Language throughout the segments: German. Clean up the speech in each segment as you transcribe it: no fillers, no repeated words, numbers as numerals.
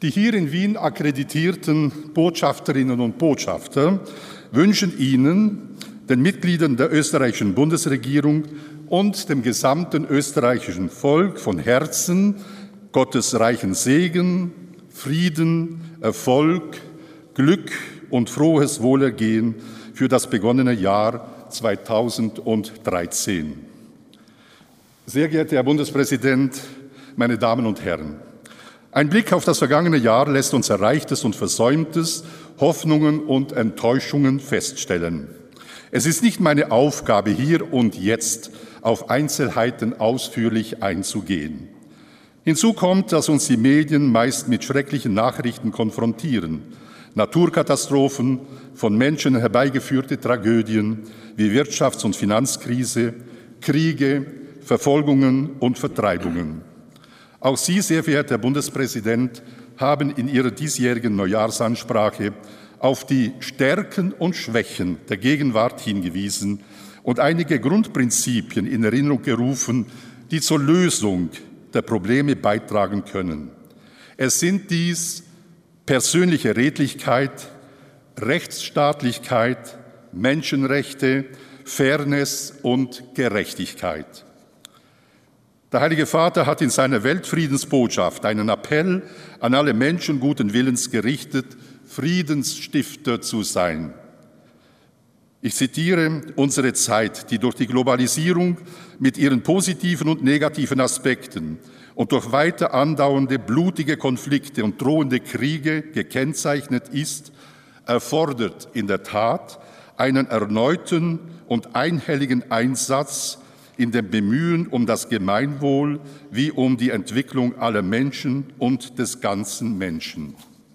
Die hier in Wien akkreditierten Botschafterinnen und Botschafter wünschen Ihnen, den Mitgliedern der österreichischen Bundesregierung und dem gesamten österreichischen Volk von Herzen Gottes reichen Segen, Frieden, Erfolg, Glück und frohes Wohlergehen für das begonnene Jahr 2013. Sehr geehrter Herr Bundespräsident, meine Damen und Herren, ein Blick auf das vergangene Jahr lässt uns Erreichtes und Versäumtes, Hoffnungen und Enttäuschungen feststellen. Es ist nicht meine Aufgabe, hier und jetzt auf Einzelheiten ausführlich einzugehen. Hinzu kommt, dass uns die Medien meist mit schrecklichen Nachrichten konfrontieren. Naturkatastrophen, von Menschen herbeigeführte Tragödien wie Wirtschafts- und Finanzkrise, Kriege, Verfolgungen und Vertreibungen. Auch Sie, sehr verehrter Herr Bundespräsident, haben in Ihrer diesjährigen Neujahrsansprache auf die Stärken und Schwächen der Gegenwart hingewiesen und einige Grundprinzipien in Erinnerung gerufen, die zur Lösung der Probleme beitragen können. Es sind dies persönliche Redlichkeit, Rechtsstaatlichkeit, Menschenrechte, Fairness und Gerechtigkeit. Der Heilige Vater hat in seiner Weltfriedensbotschaft einen Appell an alle Menschen guten Willens gerichtet, Friedensstifter zu sein. Ich zitiere: Unsere Zeit, die durch die Globalisierung mit ihren positiven und negativen Aspekten und durch weiter andauernde blutige Konflikte und drohende Kriege gekennzeichnet ist, erfordert in der Tat einen erneuten und einhelligen Einsatz in dem Bemühen um das Gemeinwohl wie um die Entwicklung aller Menschen und des ganzen Menschen.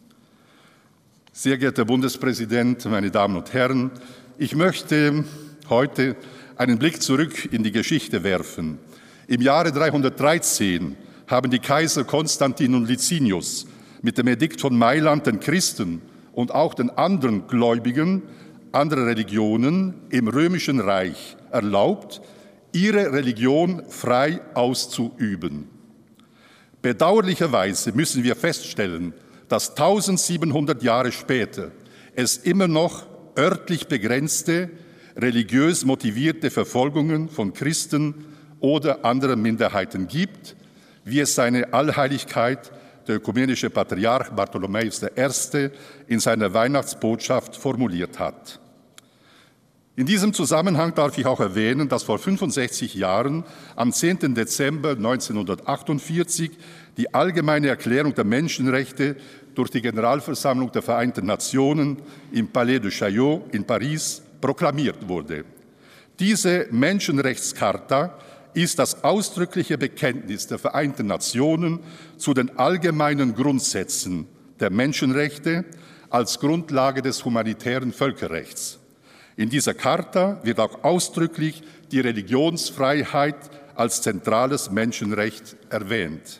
Sehr geehrter Bundespräsident, meine Damen und Herren, ich möchte heute einen Blick zurück in die Geschichte werfen. Im Jahre 313 haben die Kaiser Konstantin und Licinius mit dem Edikt von Mailand den Christen und auch den anderen Gläubigen anderer Religionen im Römischen Reich erlaubt, ihre Religion frei auszuüben. Bedauerlicherweise müssen wir feststellen, dass 1700 Jahre später es immer noch örtlich begrenzte, religiös motivierte Verfolgungen von Christen oder anderen Minderheiten gibt, wie es seine Allheiligkeit, der ökumenische Patriarch Bartholomäus I. in seiner Weihnachtsbotschaft formuliert hat. In diesem Zusammenhang darf ich auch erwähnen, dass vor 65 Jahren, am 10. Dezember 1948, die Allgemeine Erklärung der Menschenrechte durch die Generalversammlung der Vereinten Nationen im Palais de Chaillot in Paris proklamiert wurde. Diese Menschenrechtscharta ist das ausdrückliche Bekenntnis der Vereinten Nationen zu den allgemeinen Grundsätzen der Menschenrechte als Grundlage des humanitären Völkerrechts. In dieser Charta wird auch ausdrücklich die Religionsfreiheit als zentrales Menschenrecht erwähnt.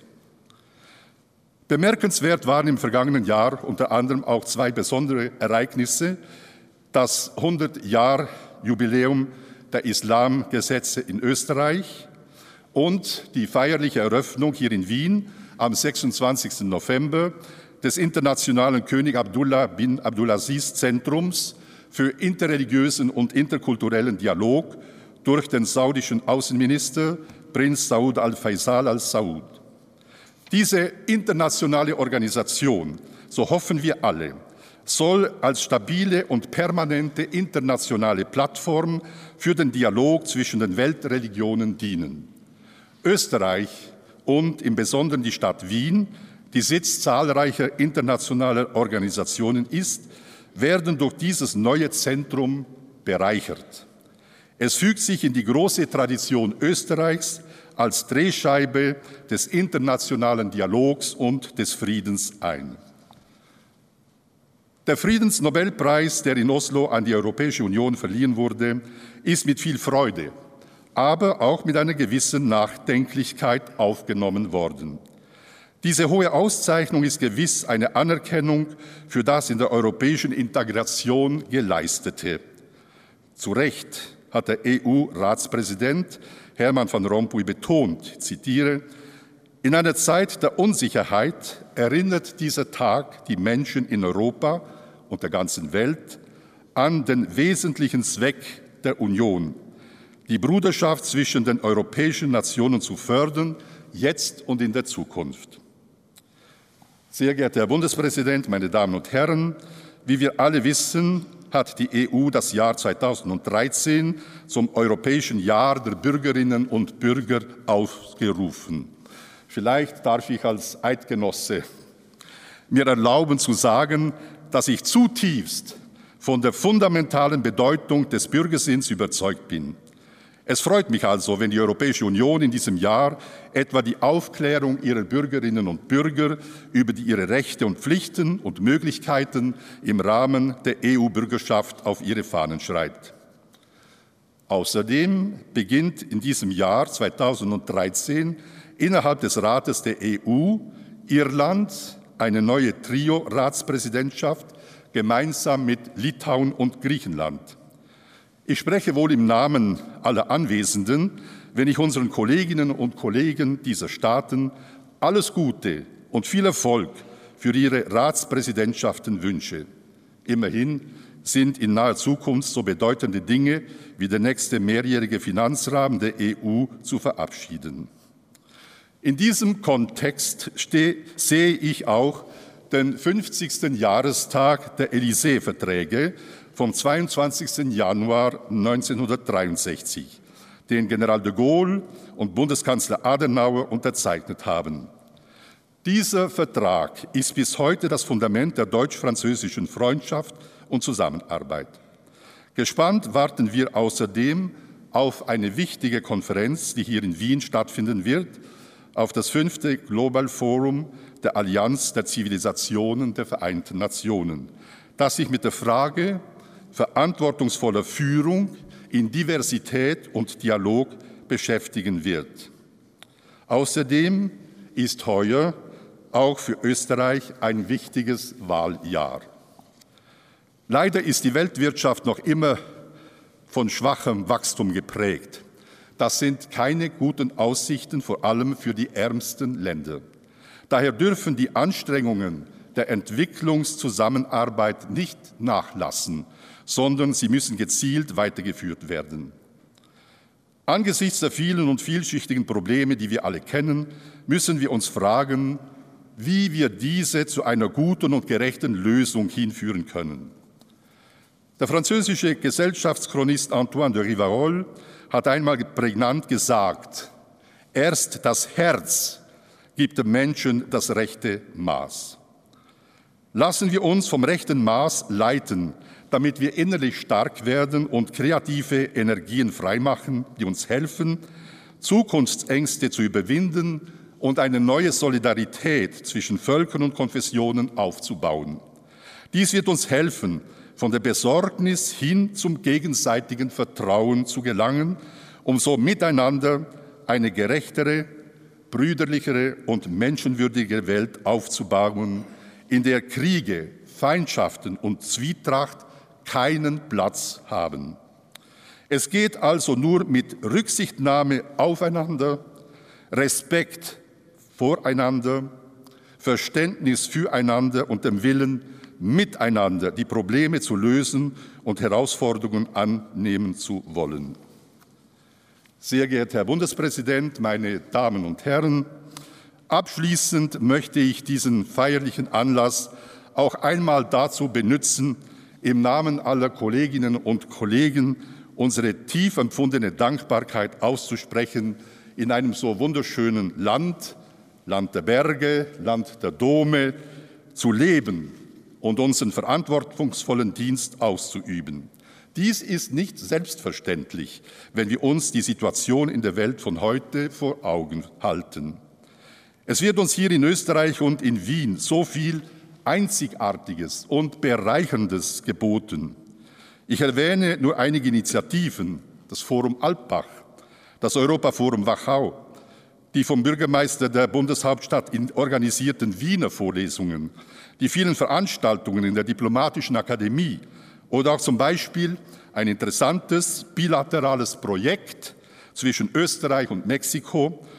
Bemerkenswert waren im vergangenen Jahr unter anderem auch zwei besondere Ereignisse: das 100-Jahr-Jubiläum der Islamgesetze in Österreich und die feierliche Eröffnung hier in Wien am 26. November des Internationalen König Abdullah bin Abdulaziz Zentrums für interreligiösen und interkulturellen Dialog durch den saudischen Außenminister Prinz Saud al-Faisal al-Saud. Diese internationale Organisation, so hoffen wir alle, soll als stabile und permanente internationale Plattform für den Dialog zwischen den Weltreligionen dienen. Österreich und im Besonderen die Stadt Wien, die Sitz zahlreicher internationaler Organisationen ist, werden durch dieses neue Zentrum bereichert. Es fügt sich in die große Tradition Österreichs als Drehscheibe des internationalen Dialogs und des Friedens ein. Der Friedensnobelpreis, der in Oslo an die Europäische Union verliehen wurde, ist mit viel Freude, aber auch mit einer gewissen Nachdenklichkeit aufgenommen worden. Diese hohe Auszeichnung ist gewiss eine Anerkennung für das in der europäischen Integration Geleistete. Zu Recht hat der EU-Ratspräsident Herman van Rompuy betont, ich zitiere: In einer Zeit der Unsicherheit erinnert dieser Tag die Menschen in Europa und der ganzen Welt an den wesentlichen Zweck der Union, die Bruderschaft zwischen den europäischen Nationen zu fördern, jetzt und in der Zukunft. Sehr geehrter Herr Bundespräsident, meine Damen und Herren, wie wir alle wissen, hat die EU das Jahr 2013 zum Europäischen Jahr der Bürgerinnen und Bürger ausgerufen. Vielleicht darf ich als Eidgenosse mir erlauben zu sagen, dass ich zutiefst von der fundamentalen Bedeutung des Bürgersinns überzeugt bin. Es freut mich also, wenn die Europäische Union in diesem Jahr etwa die Aufklärung ihrer Bürgerinnen und Bürger über ihre Rechte und Pflichten und Möglichkeiten im Rahmen der EU-Bürgerschaft auf ihre Fahnen schreibt. Außerdem beginnt in diesem Jahr 2013 innerhalb des Rates der EU Irland eine neue Trio-Ratspräsidentschaft gemeinsam mit Litauen und Griechenland. Ich spreche wohl im Namen aller Anwesenden, wenn ich unseren Kolleginnen und Kollegen dieser Staaten alles Gute und viel Erfolg für ihre Ratspräsidentschaften wünsche. Immerhin sind in naher Zukunft so bedeutende Dinge wie der nächste mehrjährige Finanzrahmen der EU zu verabschieden. In diesem Kontext sehe ich auch den 50. Jahrestag der Élysée-Verträge vom 22. Januar 1963, den General de Gaulle und Bundeskanzler Adenauer unterzeichnet haben. Dieser Vertrag ist bis heute das Fundament der deutsch-französischen Freundschaft und Zusammenarbeit. Gespannt warten wir außerdem auf eine wichtige Konferenz, die hier in Wien stattfinden wird, auf das 5. Global Forum der Allianz der Zivilisationen der Vereinten Nationen, das sich mit der Frage verantwortungsvoller Führung in Diversität und Dialog beschäftigen wird. Außerdem ist heuer auch für Österreich ein wichtiges Wahljahr. Leider ist die Weltwirtschaft noch immer von schwachem Wachstum geprägt. Das sind keine guten Aussichten, vor allem für die ärmsten Länder. Daher dürfen die Anstrengungen der Entwicklungszusammenarbeit nicht nachlassen, sondern sie müssen gezielt weitergeführt werden. Angesichts der vielen und vielschichtigen Probleme, die wir alle kennen, müssen wir uns fragen, wie wir diese zu einer guten und gerechten Lösung hinführen können. Der französische Gesellschaftschronist Antoine de Rivarol hat einmal prägnant gesagt, erst das Herz gibt dem Menschen das rechte Maß. Lassen wir uns vom rechten Maß leiten, damit wir innerlich stark werden und kreative Energien freimachen, die uns helfen, Zukunftsängste zu überwinden und eine neue Solidarität zwischen Völkern und Konfessionen aufzubauen. Dies wird uns helfen, von der Besorgnis hin zum gegenseitigen Vertrauen zu gelangen, um so miteinander eine gerechtere, brüderlichere und menschenwürdige Welt aufzubauen, in der Kriege, Feindschaften und Zwietracht keinen Platz haben. Es geht also nur mit Rücksichtnahme aufeinander, Respekt voreinander, Verständnis füreinander und dem Willen, miteinander die Probleme zu lösen und Herausforderungen annehmen zu wollen. Sehr geehrter Herr Bundespräsident, meine Damen und Herren, abschließend möchte ich diesen feierlichen Anlass auch einmal dazu benutzen, im Namen aller Kolleginnen und Kollegen unsere tief empfundene Dankbarkeit auszusprechen, in einem so wunderschönen Land, Land der Berge, Land der Dome, zu leben und unseren verantwortungsvollen Dienst auszuüben. Dies ist nicht selbstverständlich, wenn wir uns die Situation in der Welt von heute vor Augen halten. Es wird uns hier in Österreich und in Wien so viel Einzigartiges und Bereicherndes geboten. Ich erwähne nur einige Initiativen, das Forum Alpbach, das Europaforum Wachau, die vom Bürgermeister der Bundeshauptstadt organisierten Wiener Vorlesungen, die vielen Veranstaltungen in der Diplomatischen Akademie oder auch zum Beispiel ein interessantes bilaterales Projekt zwischen Österreich und Mexiko,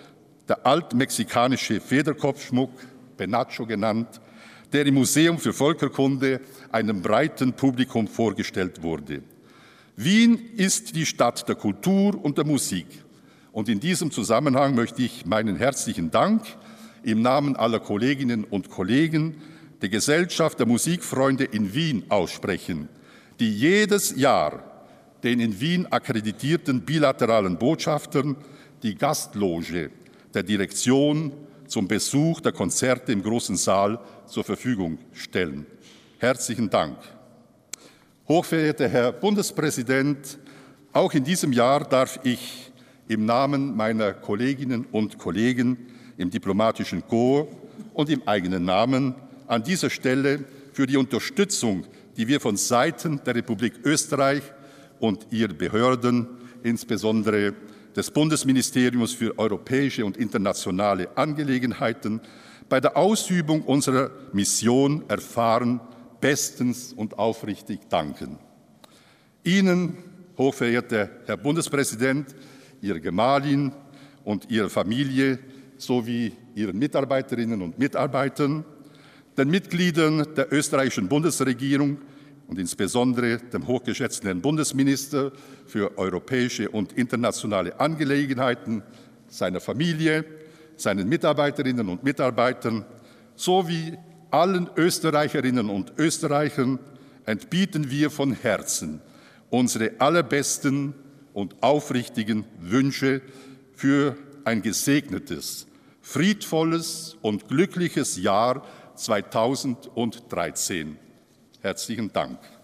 der altmexikanische Federkopfschmuck, Penacho genannt, der im Museum für Völkerkunde einem breiten Publikum vorgestellt wurde. Wien ist die Stadt der Kultur und der Musik. Und in diesem Zusammenhang möchte ich meinen herzlichen Dank im Namen aller Kolleginnen und Kollegen der Gesellschaft der Musikfreunde in Wien aussprechen, die jedes Jahr den in Wien akkreditierten bilateralen Botschaftern die Gastloge der Direktion zum Besuch der Konzerte im großen Saal zur Verfügung stellen. Herzlichen Dank. Hochverehrter Herr Bundespräsident, auch in diesem Jahr darf ich im Namen meiner Kolleginnen und Kollegen im diplomatischen Korps und im eigenen Namen an dieser Stelle für die Unterstützung, die wir von Seiten der Republik Österreich und ihrer Behörden, insbesondere des Bundesministeriums für europäische und internationale Angelegenheiten, bei der Ausübung unserer Mission erfahren, bestens und aufrichtig danken. Ihnen, hochverehrter Herr Bundespräsident, Ihrer Gemahlin und Ihrer Familie sowie Ihren Mitarbeiterinnen und Mitarbeitern, den Mitgliedern der österreichischen Bundesregierung und insbesondere dem hochgeschätzten Herrn Bundesminister für europäische und internationale Angelegenheiten, seiner Familie, seinen Mitarbeiterinnen und Mitarbeitern sowie allen Österreicherinnen und Österreichern entbieten wir von Herzen unsere allerbesten und aufrichtigen Wünsche für ein gesegnetes, friedvolles und glückliches Jahr 2013. Herzlichen Dank.